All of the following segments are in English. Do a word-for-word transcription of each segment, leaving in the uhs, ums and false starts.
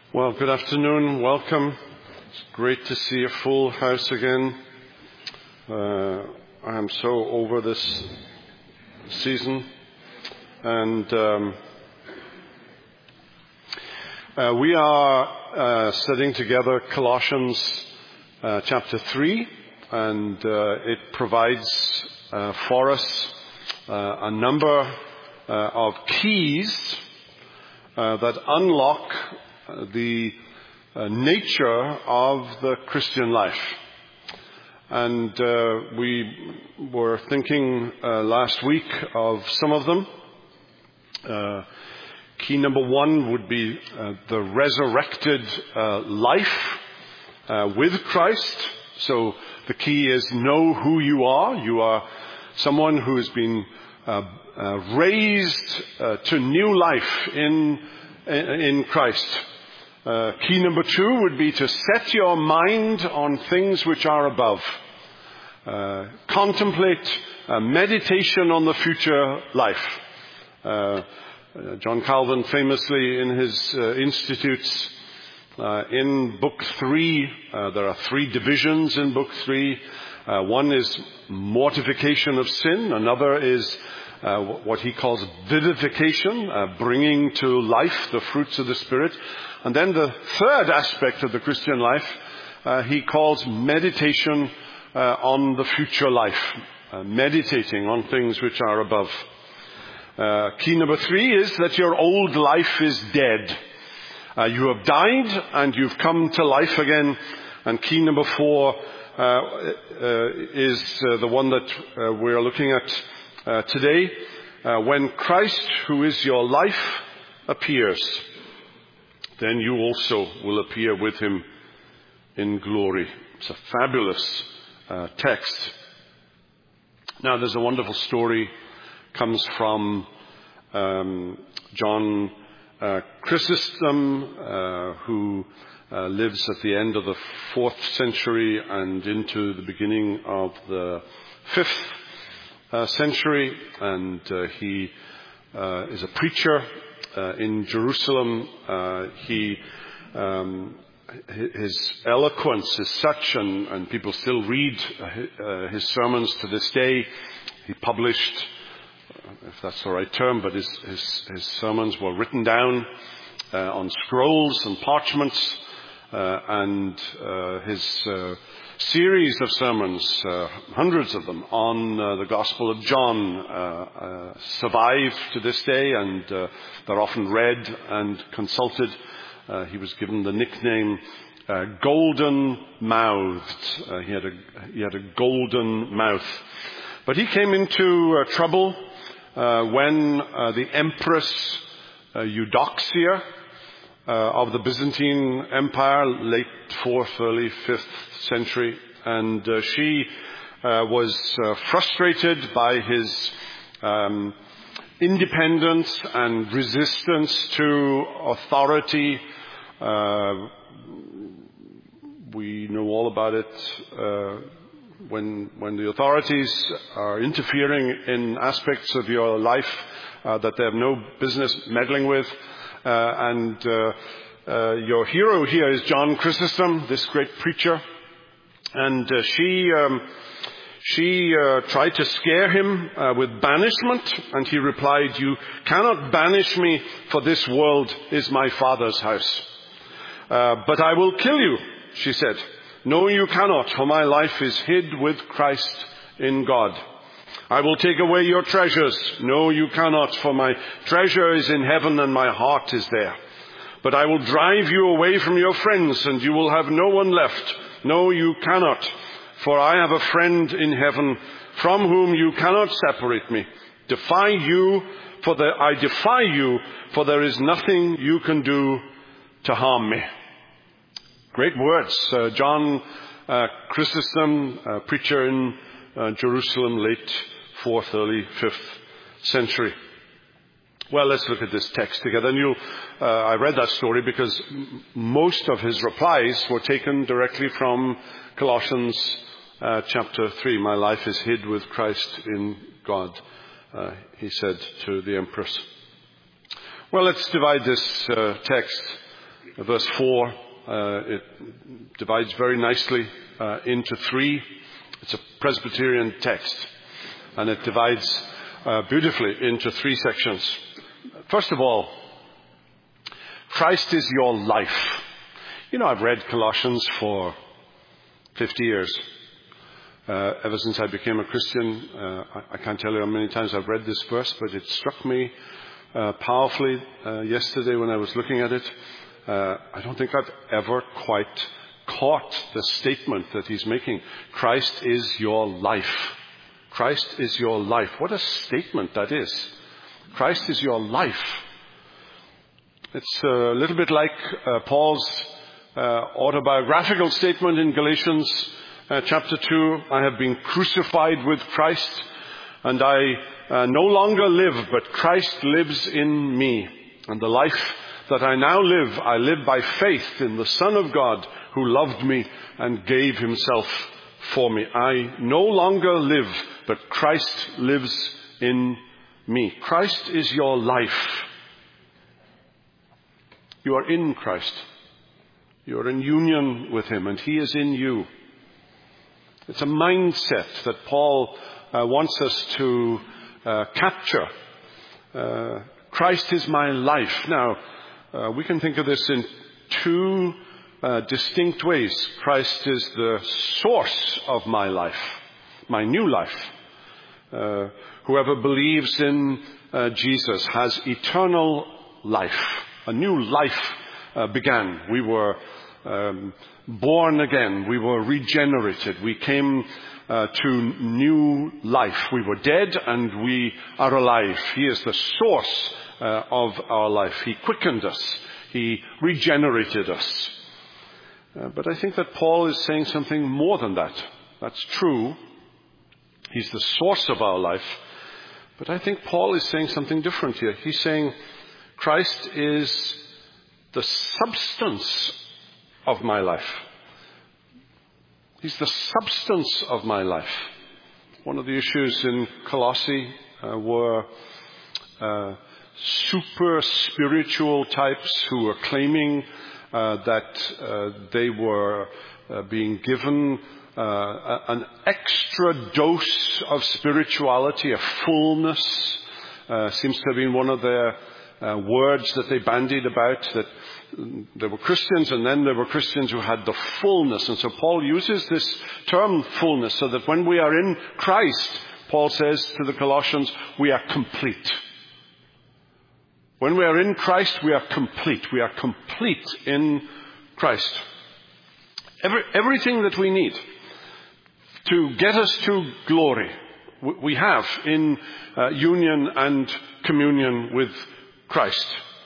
Well, good afternoon. Welcome. It's great to see a full house again. Uh, I am so over this season. And um, uh, we are uh, studying together Colossians uh, chapter three. And uh, it provides uh, for us uh, a number uh, of keys uh, that unlock the uh, nature of the Christian life. And uh, we were thinking uh, last week of some of them. Uh, key number one would be uh, the resurrected uh, life uh, with Christ. So the key is know who you are. You are someone who has been uh, uh, raised uh, to new life in in Christ. Uh, key number two would be to set your mind on things which are above. Uh, contemplate uh, meditation on the future life. Uh, uh, John Calvin famously in his uh, Institutes, uh, in book three, uh, there are three divisions in book three. Uh, one is mortification of sin. Another is uh, what he calls vivification, uh, bringing to life the fruits of the Spirit. And then the third aspect of the Christian life, uh, he calls meditation uh, on the future life, uh, meditating on things which are above. Uh, key number three is that your old life is dead. Uh, you have died and you've come to life again. And key number four uh, uh, is uh, the one that uh, we're looking at uh, today. Uh, when Christ, who is your life, appears, then you also will appear with him in glory. It's a fabulous uh, text. Now, there's a wonderful story, comes from um, John uh, Chrysostom, uh, who uh, lives at the end of the fourth century and into the beginning of the fifth uh, century. And uh, he uh, is a preacher Uh, in Jerusalem. Uh, he, um, his eloquence is such, and, and people still read uh, his sermons to this day. He published, if that's the right term, but his, his, his sermons were written down uh, on scrolls and parchments, uh, and uh, his uh, series of sermons, uh, hundreds of them, on uh, the Gospel of John uh, uh, survive to this day, and uh, they're often read and consulted. Uh, he was given the nickname uh, Golden-Mouthed. Uh, he had a he had a golden mouth. But he came into uh, trouble uh, when uh, the Empress uh, Eudoxia Uh, of the Byzantine Empire, late fourth, early fifth century. And uh, she uh, was uh, frustrated by his um, independence and resistance to authority. Uh, we know all about it. Uh, when, when the authorities are interfering in aspects of your life uh, that they have no business meddling with. Uh, and uh, uh, your hero here is John Chrysostom, this great preacher. And uh, she um, she uh, tried to scare him uh, with banishment. And he replied, "You cannot banish me, for this world is my Father's house. Uh, but I will kill you," she said. "No, you cannot, for my life is hid with Christ in God. I will take away your treasures. No, you cannot, for my treasure is in heaven and my heart is there. But I will drive you away from your friends and you will have no one left. No, you cannot, for I have a friend in heaven from whom you cannot separate me. Defy you, for the, I defy you, for there is nothing you can do to harm me." Great words. Uh, John uh, Chrysostom, uh, preacher in uh, Jerusalem, late fourth, early fifth century. Well, let's look at this text together. And you, uh, I read that story because m- most of his replies were taken directly from Colossians uh, chapter three. "My life is hid with Christ in God," uh, he said to the Empress. Well, let's divide this uh, text Verse four, uh, it divides very nicely uh, into three. It's a Presbyterian text, and it divides uh, beautifully into three sections. First of all, Christ is your life. You know, I've read Colossians for fifty years. Uh, ever since I became a Christian, uh, I, I can't tell you how many times I've read this verse, but it struck me uh, powerfully uh, yesterday when I was looking at it. Uh, I don't think I've ever quite caught the statement that he's making. Christ is your life. Christ is your life. What a statement that is. Christ is your life. It's a little bit like uh, Paul's uh, autobiographical statement in Galatians uh, chapter two. I have been crucified with Christ, and I uh, no longer live, but Christ lives in me. And the life that I now live, I live by faith in the Son of God who loved me and gave himself for me. I no longer live, but Christ lives in me. Christ is your life. You are in Christ. You are in union with him, and he is in you. It's a mindset that Paul uh, wants us to uh, capture. Uh, Christ is my life. Now, uh, we can think of this in two uh, distinct ways. Christ is the source of my life, my new life. Uh, whoever believes in uh, Jesus has eternal life. A new life uh, began. We were um, born again. We were regenerated. We came uh, to new life. We were dead and we are alive. He is the source uh, of our life. He quickened us. He regenerated us. Uh, but I think that Paul is saying something more than that. That's true. He's the source of our life. But I think Paul is saying something different here. He's saying Christ is the substance of my life. He's the substance of my life. One of the issues in Colossae uh, were uh, super spiritual types who were claiming uh, that uh, they were uh, being given uh, an extra dose of spirituality, a fullness. Uh, seems to have been one of their Uh, words that they bandied about, that there were Christians and then there were Christians who had the fullness. And so Paul uses this term fullness so that when we are in Christ, Paul says to the Colossians, we are complete. When we are in Christ, we are complete. We are complete in Christ. Every, everything that we need to get us to glory, we have in uh, union and communion with Christ.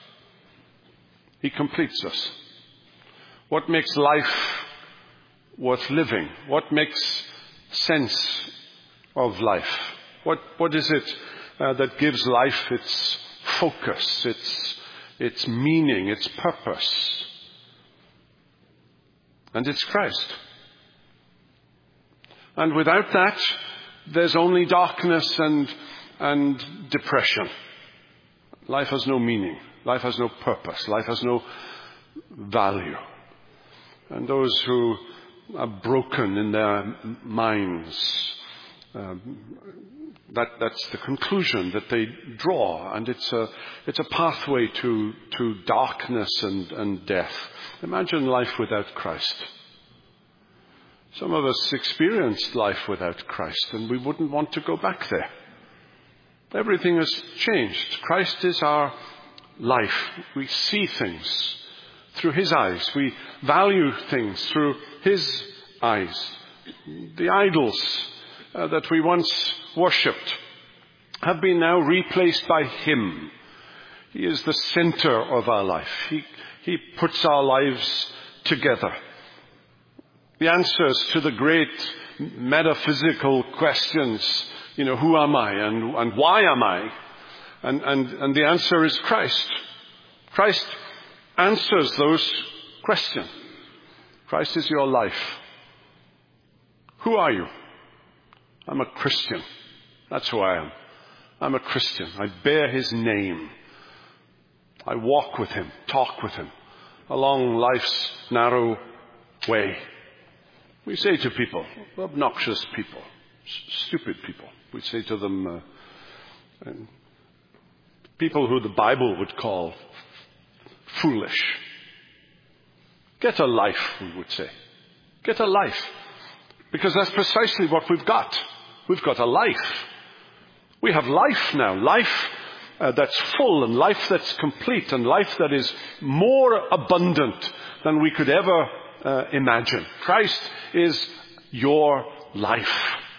He completes us. What makes life worth living? What makes sense of life? What what is it uh, that gives life its focus, its its meaning, its purpose? And it's Christ. And without that, there's only darkness and and depression. Life has no meaning. Life has no purpose. Life has no value. And those who are broken in their minds, um, that, that's the conclusion that they draw. And it's a, it's a pathway to, to darkness and, and death. Imagine life without Christ. Some of us experienced life without Christ, and we wouldn't want to go back there. Everything has changed. Christ is our life. We see things through his eyes. We value things through his eyes. The idols uh, that we once worshipped have been now replaced by him. He is the center of our life. He, he puts our lives together. The answers to the great metaphysical questions, you know, who am I and, and why am I? And, and, and the answer is Christ. Christ answers those questions. Christ is your life. Who are you? I'm a Christian. That's who I am. I'm a Christian. I bear his name. I walk with him, talk with him. along life's narrow way. We say to people, obnoxious people, s- stupid people, we say to them, uh, people who the Bible would call foolish. Get a life, we would say. Get a life. Because that's precisely what we've got. We've got a life. We have life now. Life uh, that's full and life that's complete and life that is more abundant than we could ever uh, imagine. Christ is your life.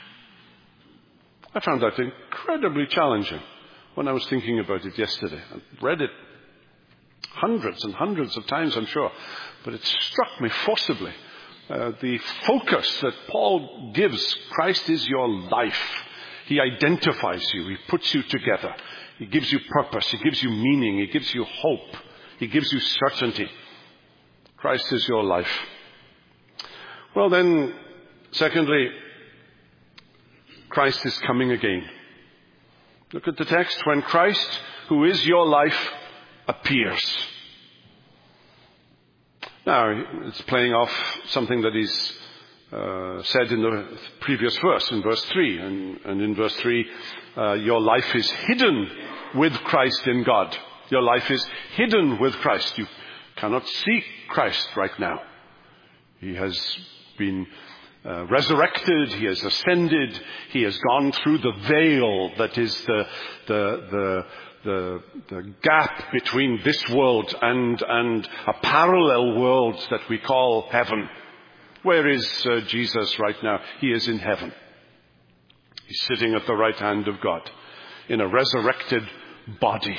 I found that incredibly challenging when I was thinking about it yesterday. I read it hundreds and hundreds of times, I'm sure. But it struck me forcibly. Uh, the focus that Paul gives, Christ is your life. He identifies you. He puts you together. He gives you purpose. He gives you meaning. He gives you hope. He gives you certainty. Christ is your life. Well then, secondly, Christ is coming again. Look at the text. When Christ, who is your life, appears. Now, it's playing off something that is uh, said in the previous verse, in verse three. And, and in verse three, uh, your life is hidden with Christ in God. Your life is hidden with Christ. You cannot see Christ right now. He has been uh, resurrected. He has ascended. He has gone through the veil that is the the the The, the gap between this world and, and a parallel world that we call heaven. Where is uh, Jesus right now? He is in heaven. He's sitting at the right hand of God in a resurrected body.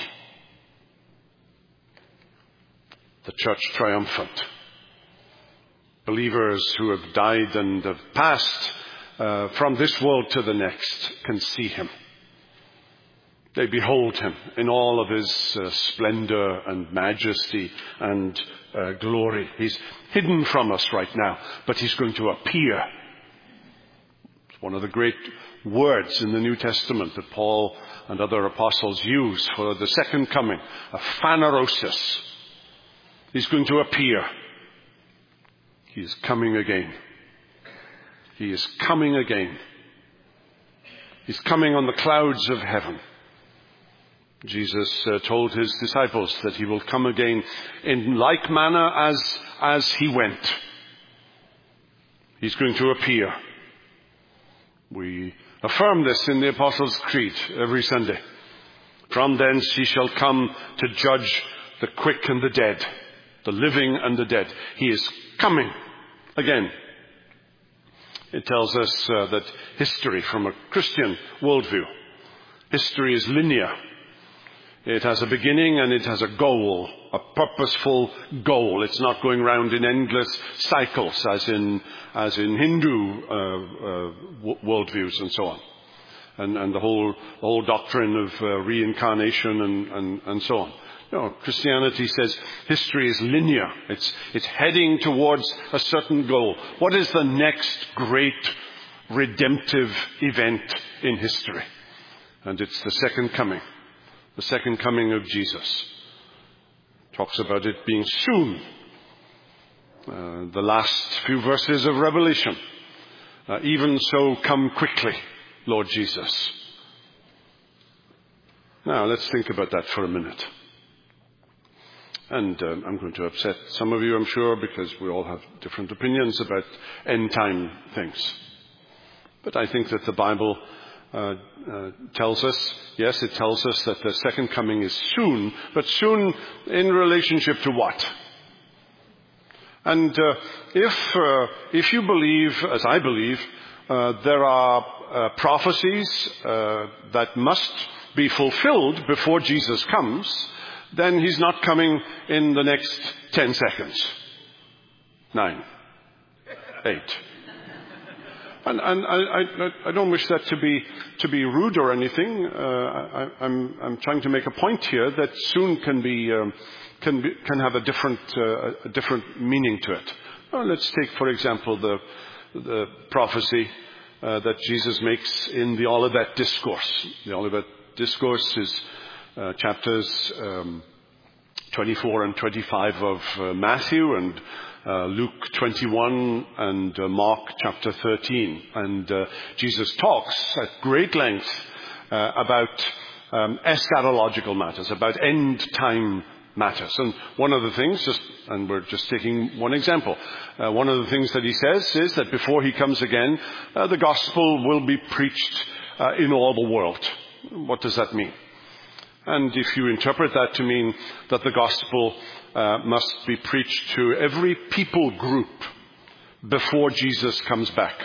The church triumphant. Believers who have died and have passed uh, from this world to the next can see him. They behold him in all of his uh, splendor and majesty and uh, glory. He's hidden from us right now, but he's going to appear. It's one of the great words in the New Testament that Paul and other apostles use for the second coming, a phanerosis. He's going to appear. He is coming again. He is coming again. He's coming on the clouds of heaven. Jesus uh, told his disciples that he will come again in like manner as, as he went. He's going to appear. We affirm this in the Apostles' Creed every Sunday. From thence he shall come to judge the quick and the dead, the living and the dead. He is coming again. It tells us uh, that history from a Christian worldview, history is linear. It has a beginning and it has a goal, a purposeful goal. It's not going round in endless cycles as in as in Hindu uh, uh, worldviews and so on, and and the whole the whole doctrine of uh, reincarnation and, and and so on. No, Christianity says history is linear. It's it's heading towards a certain goal. What is the next great redemptive event in history? And it's the second coming. The second coming of Jesus. Talks about it being soon. Uh, the last few verses of Revelation. Uh, even so, come quickly, Lord Jesus. Now, let's think about that for a minute. And um, I'm going to upset some of you, I'm sure, because we all have different opinions about end time things. But I think that the Bible Uh, uh, tells us, yes, it tells us that the second coming is soon, but soon in relationship to what? And uh, if uh, if you believe, as I believe, uh, there are uh, prophecies uh, that must be fulfilled before Jesus comes, then he's not coming in the next ten seconds. Nine. Eight. And, and I, I, I don't wish that to be to be rude or anything. Uh, I, I'm, I'm trying to make a point here that soon can be um, can be, can have a different uh, a different meaning to it. Well, let's take, for example, the the prophecy uh, that Jesus makes in the Olivet Discourse. The Olivet Discourse is uh, chapters um, twenty-four and twenty-five of uh, Matthew, and uh, Luke twenty-one, and uh, Mark chapter thirteen. And uh, Jesus talks at great length uh, about um, eschatological matters, about end-time matters. And one of the things, just, and we're just taking one example, uh, one of the things that he says is that before he comes again, uh, the gospel will be preached uh, in all the world. What does that mean? And if you interpret that to mean that the gospel uh, must be preached to every people group before Jesus comes back.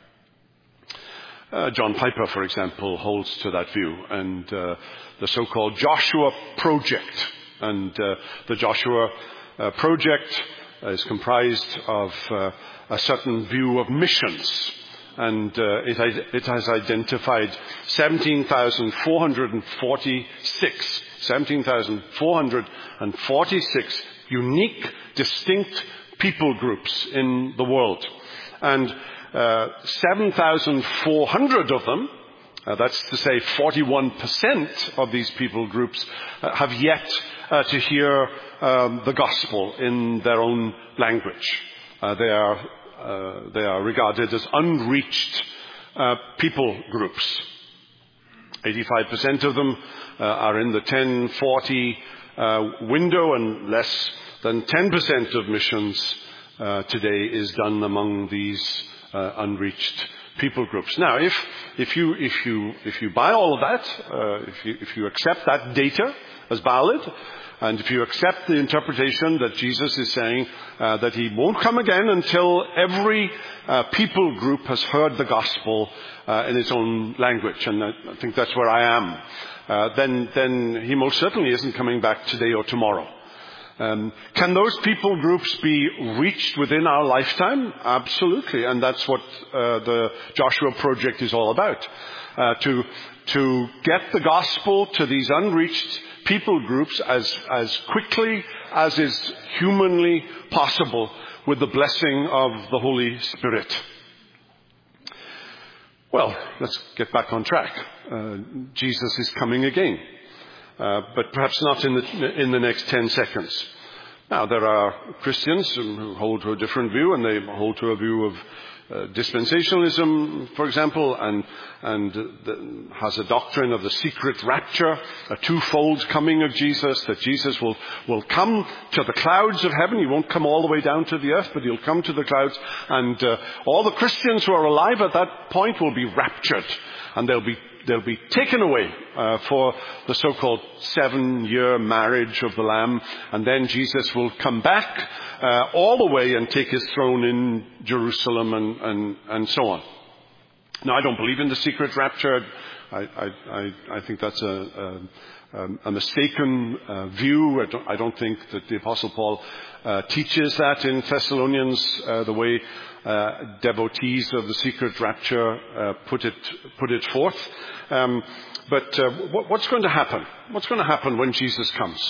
Uh, John Piper, for example, holds to that view, and uh, the so-called Joshua Project. And uh, the Joshua uh, Project is comprised of uh, a certain view of missions. And uh, it, it has identified seventeen thousand four hundred forty-six, seventeen thousand four hundred forty-six unique, distinct people groups in the world. And uh, seven thousand four hundred of them, uh, that's to say forty-one percent of these people groups, uh, have yet uh, to hear um, the gospel in their own language. Uh, they are Uh, they are regarded as unreached uh, people groups. eighty-five percent of them uh, are in the ten forty uh, window, and less than ten percent of missions uh, today is done among these uh, unreached people groups. Now, if if you if you if you buy all of that, uh, if you if you accept that data as valid, and if you accept the interpretation that Jesus is saying uh, that he won't come again until every uh, people group has heard the gospel uh, in its own language, and I, I think that's where I am, uh, then, then he most certainly isn't coming back today or tomorrow. Um, can those people groups be reached within our lifetime? Absolutely, and that's what uh, the Joshua Project is all about. Uh, to, to get the gospel to these unreached people groups as, as quickly as is humanly possible with the blessing of the Holy Spirit. Well, let's get back on track. Uh, Jesus is coming again, uh, but perhaps not in the, in the next ten seconds. Now, there are Christians who hold to a different view, and they hold to a view of Uh, dispensationalism, for example, and, and the, has a doctrine of the secret rapture, a twofold coming of Jesus, that Jesus will, will come to the clouds of heaven. He won't come all the way down to the earth, but he'll come to the clouds, and uh, all the Christians who are alive at that point will be raptured, and they'll be They'll be taken away uh, for the so-called seven-year marriage of the Lamb, and then Jesus will come back uh, all the way and take his throne in Jerusalem, and, and, and so on. Now, I don't believe in the secret rapture. I, I, I, I think that's a, a, a mistaken uh, view. I don't, I don't think that the Apostle Paul uh, teaches that in Thessalonians uh, the way Uh, devotees of the secret rapture uh, put it put it forth. Um, but uh, what, what's going to happen? What's going to happen when Jesus comes?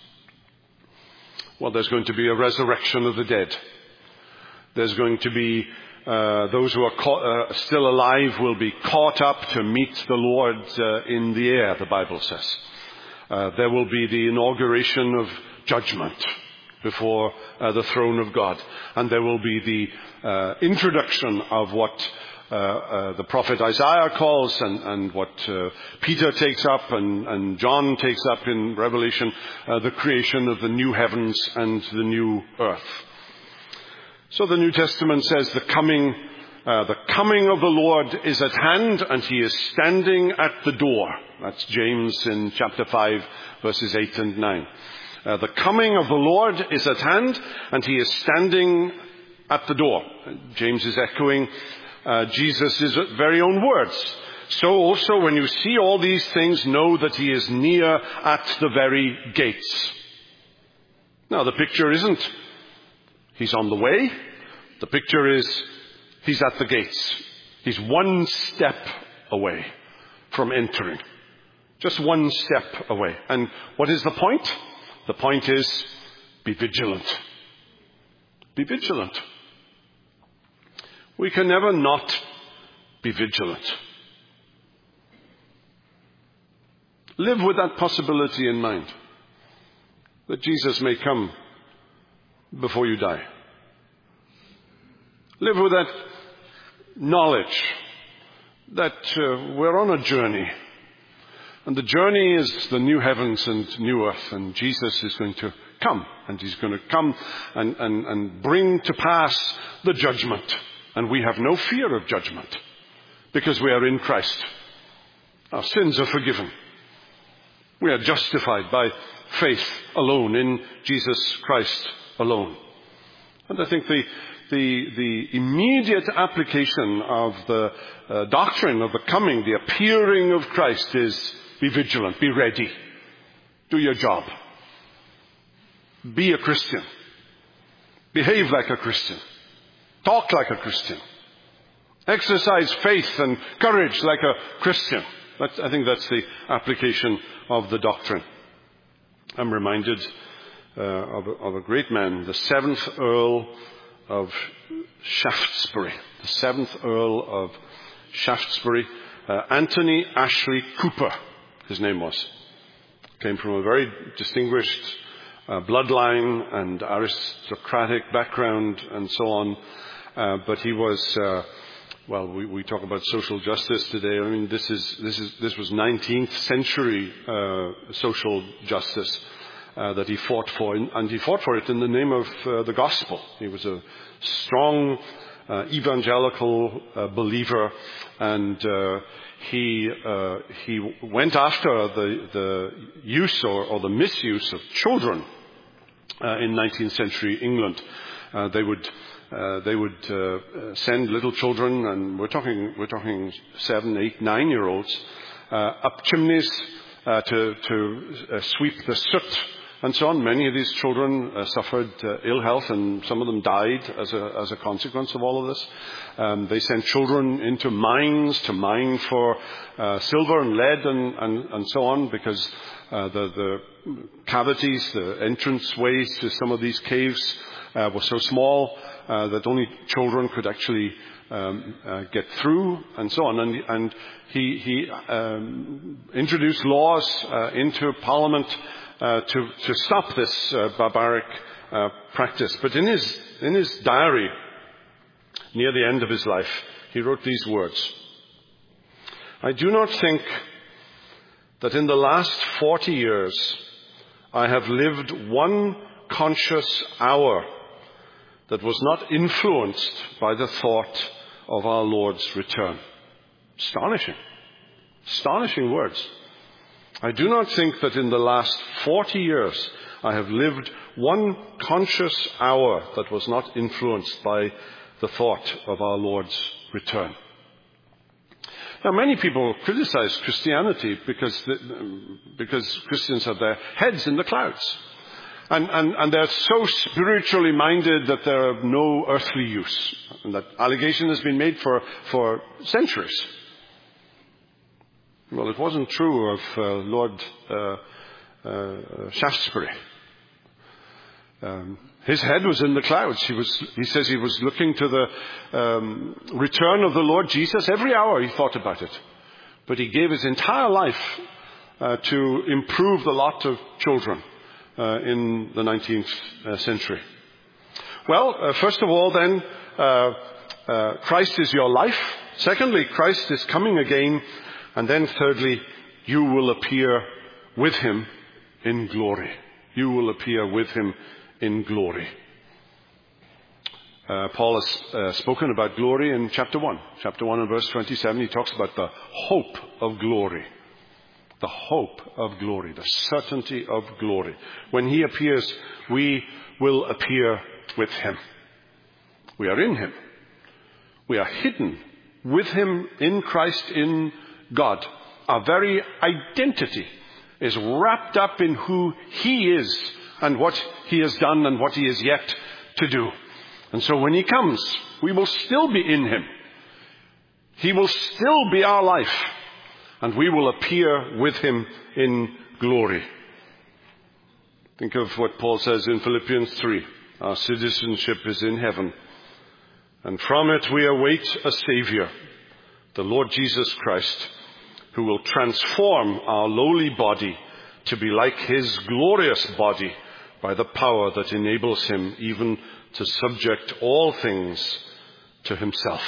Well, there's going to be a resurrection of the dead. There's going to be uh, those who are caught, uh, still alive will be caught up to meet the Lord uh, in the air, the Bible says. Uh, there will be the inauguration of judgment before uh, the throne of God. And there will be the uh, introduction of what uh, uh, the prophet Isaiah calls, and, and what uh, Peter takes up and, and John takes up in Revelation, uh, the creation of the new heavens and the new earth. So the New Testament says the coming, uh, the coming of the Lord is at hand, and he is standing at the door. That's James in chapter five, verses eight and nine. Uh, the coming of the Lord is at hand, and he is standing at the door. James is echoing uh, Jesus' very own words. So also, when you see all these things, know that he is near at the very gates. Now, the picture isn't he's on the way. The picture is he's at the gates. He's one step away from entering. Just one step away. And what is the point? The point is, be vigilant. Be vigilant. We can never not be vigilant. Live with that possibility in mind. that Jesus may come before you die. Live with that knowledge that uh, we're on a journey. And the journey is the new heavens and new earth. And Jesus is going to come. And he's going to come and, and, and bring to pass the judgment. And we have no fear of judgment because we are in Christ. Our sins are forgiven. We are justified by faith alone in Jesus Christ alone. And I think the the, the immediate application of the uh, doctrine of the coming, the appearing of Christ is be vigilant, be ready, do your job, be a Christian, behave like a Christian, talk like a Christian, exercise faith and courage like a Christian. That's, I think that's the application of the doctrine. I'm reminded uh, of, a, of a great man, the seventh Earl of Shaftesbury. The seventh Earl of Shaftesbury, uh, Anthony Ashley Cooper, his name was. Came from a very distinguished uh, bloodline and aristocratic background and so on. Uh, but he was... Uh, Well, we, we talk about social justice today. I mean, this is this is this was nineteenth century uh, social justice uh, that he fought for, and he fought for it in the name of uh, the gospel. He was a strong uh, evangelical uh, believer, and uh, he uh, he went after the the use or, or the misuse of children uh, in nineteenth century England. Uh, they would. Uh, they would uh, send little children, and we're talking we're talking seven, eight, nine-year-olds, uh, up chimneys uh, to to uh, sweep the soot and so on. Many of these children uh, suffered uh, ill health, and some of them died as a as a consequence of all of this. Um, they sent children into mines to mine for uh, silver and lead and, and, and so on, because uh, the the cavities, the entrance ways to some of these caves uh, were so small Uh, that only children could actually um, uh, get through, and so on. And, and he, he um, introduced laws uh, into Parliament uh, to, to stop this uh, barbaric uh, practice. But in his, in his diary, near the end of his life, he wrote these words: "I do not think that in the last forty years I have lived one conscious hour that was not influenced by the thought of our Lord's return." Astonishing. Astonishing words. "I do not think that in the last forty years I have lived one conscious hour that was not influenced by the thought of our Lord's return." Now, many people criticize Christianity because, the, because Christians have their heads in the clouds. And, and, and they're so spiritually minded that they're of no earthly use. And that allegation has been made for, for centuries. Well, it wasn't true of uh, Lord uh, uh, Shaftesbury. Um, his head was in the clouds. He was, he says he was looking to the um, return of the Lord Jesus. Every hour he thought about it. But he gave his entire life uh, to improve the lot of children Uh, in the nineteenth uh, century. Well, uh, first of all then, uh, uh, Christ is your life. Secondly, Christ is coming again. And then thirdly, you will appear with him in glory. You will appear with him in glory. Uh, Paul has uh, spoken about glory in chapter one. Chapter one and verse twenty-seven, he talks about the hope of glory. The hope of glory, the certainty of glory. When he appears, we will appear with him. We are in him. We are hidden with him in Christ, in God. Our very identity is wrapped up in who he is and what he has done and what he is yet to do. And so when he comes, we will still be in him. He will still be our life. And we will appear with him in glory. Think of what Paul says in Philippians three. Our citizenship is in heaven. And from it we await a Savior, the Lord Jesus Christ, who will transform our lowly body to be like his glorious body by the power that enables him even to subject all things to himself.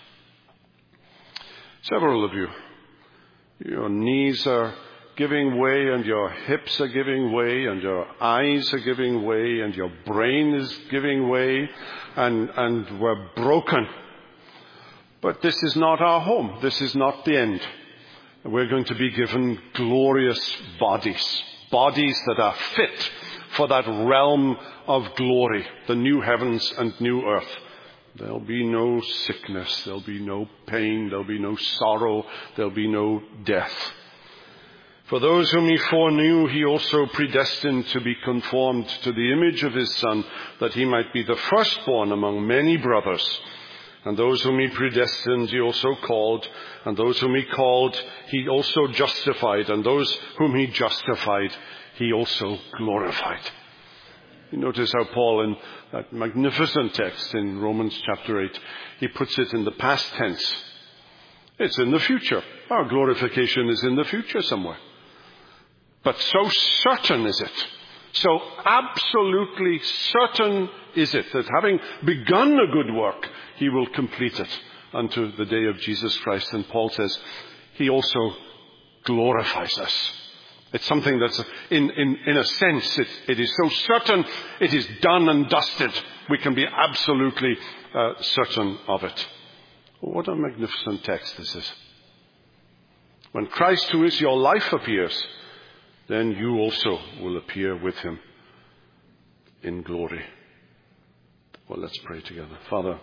Several of you, your knees are giving way, and your hips are giving way, and your eyes are giving way, and your brain is giving way, and, and we're broken. But this is not our home. This is not the end. We're going to be given glorious bodies, bodies that are fit for that realm of glory, the new heavens and new earth. There'll be no sickness, there'll be no pain, there'll be no sorrow, there'll be no death. For those whom he foreknew, he also predestined to be conformed to the image of his Son, that he might be the firstborn among many brothers. And those whom he predestined, he also called. And those whom he called, he also justified. And those whom he justified, he also glorified. You notice how Paul, in that magnificent text in Romans chapter eight, he puts it in the past tense. It's in the future. Our glorification is in the future somewhere. But so certain is it, so absolutely certain is it, that having begun a good work, he will complete it unto the day of Jesus Christ. And Paul says, he also glorifies us. It's something that's, in, in, in a sense, it, it is so certain, it is done and dusted. We can be absolutely uh, certain of it. What a magnificent text this is. When Christ, who is your life, appears, then you also will appear with him in glory. Well, let's pray together. Father,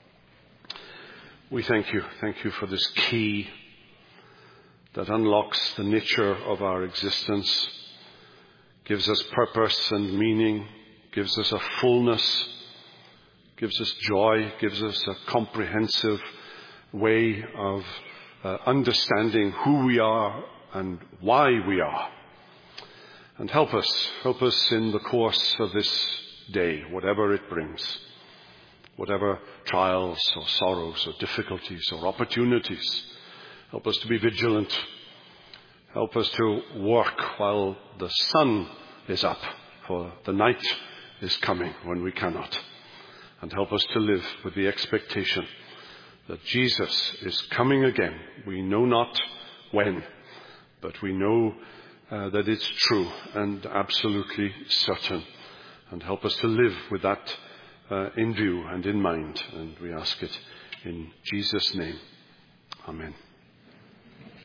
we thank you. Thank you for this key that unlocks the nature of our existence, gives us purpose and meaning, gives us a fullness, gives us joy, gives us a comprehensive way of uh, understanding who we are and why we are. And help us, help us in the course of this day, whatever it brings, whatever trials or sorrows or difficulties or opportunities. Help us to be vigilant. Help us to work while the sun is up, for the night is coming when we cannot. And help us to live with the expectation that Jesus is coming again. We know not when, but we know uh, that it's true and absolutely certain. And help us to live with that uh, in view and in mind. And we ask it in Jesus' name. Amen.